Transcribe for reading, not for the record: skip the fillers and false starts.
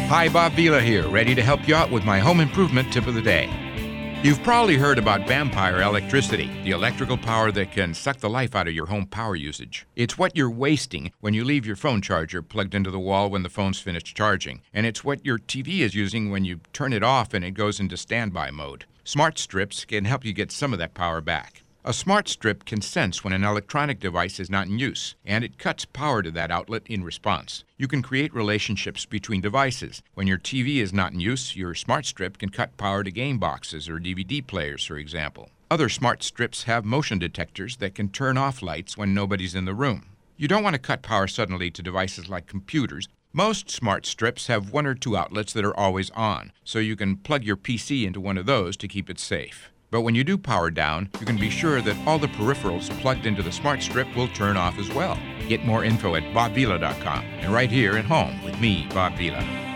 Hi, Bob Vila here, ready to help you out with my home improvement tip of the day. You've probably heard about vampire electricity, the electrical power that can suck the life out of your home power usage. It's what you're wasting when you leave your phone charger plugged into the wall when the phone's finished charging, and it's what your TV is using when you turn it off and it goes into standby mode. Smart strips can help you get some of that power back. A smart strip can sense when an electronic device is not in use, and it cuts power to that outlet in response. You can create relationships between devices. When your TV is not in use, your smart strip can cut power to game boxes or DVD players, for example. Other smart strips have motion detectors that can turn off lights when nobody's in the room. You don't want to cut power suddenly to devices like computers. Most smart strips have one or two outlets that are always on, so you can plug your PC into one of those to keep it safe. But when you do power down, you can be sure that all the peripherals plugged into the smart strip will turn off as well. Get more info at bobvila.com and right here at home with me, Bob Vila.